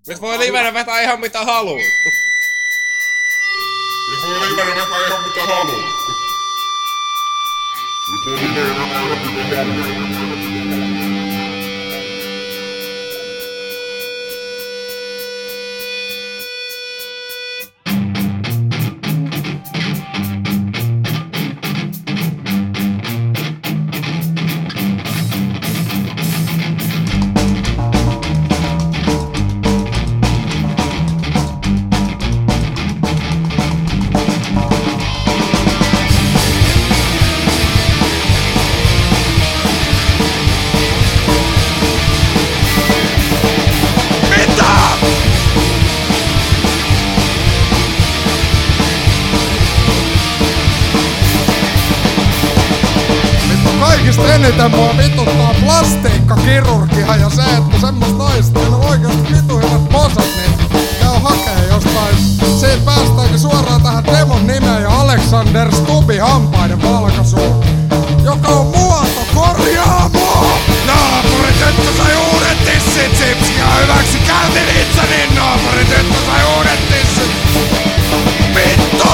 Nyt voi livenä vetää ihan mitä haluu. Nyt voi livenä vetää ihan mitä haluu. Nyt voi livenä vetää ihan mitä haluu. Kaikista eniten mua vituttaa plastiikkakirurgia ja se, että semmos naista, joilla on oikeasti vitu hyvät posat, niin käy hakee jostain. Siitä päästäänkin suoraan tähän demon nimeen ja Alexander Stubbin hampaiden valkaisuun, joka on muotokorjaamo! Naapurityttö sai uudet tissit, sipsiä hyväksi käytin itse, niin naapurityttö sai uudet tissit. Vittu!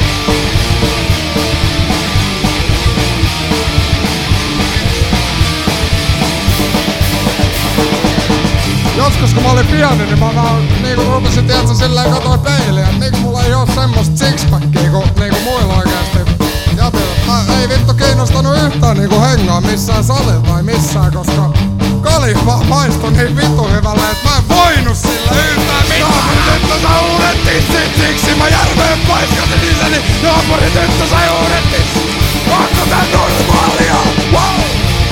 Joskus kun mä olin pieni, niin mä vaan niinku rupesin tietsä silleen katoin peiliä, et miksi mulla ei oo semmoista sixpackia kuin niinku muilla oikeesti jäbillä. Mä ei vittu kiinnostanut yhtään niinku hengaa missään salilla tai missään, koska kali vaan maistui niin vittu hyvälle, et mä en voinut sillä yhtään mitään. Naapurityttö sai uudet tissit, siksi mä järveen paiskasin isäni. Naapurityttö sai uudet tissit. Onko tää normaalia? Wow!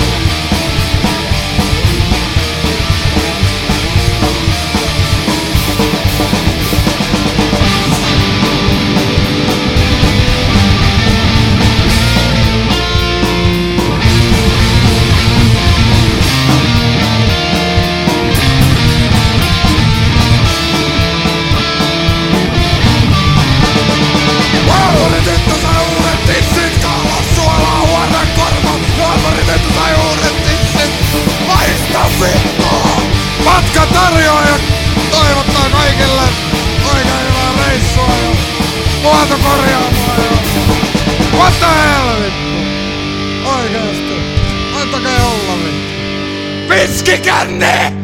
Matka tarjoaa ja toivottaa kaikille oikein hyvää reissua ja muotokorjaamoa ja what the hell vittu? Oikeesti, antakaa olla vittu. Piskikänne!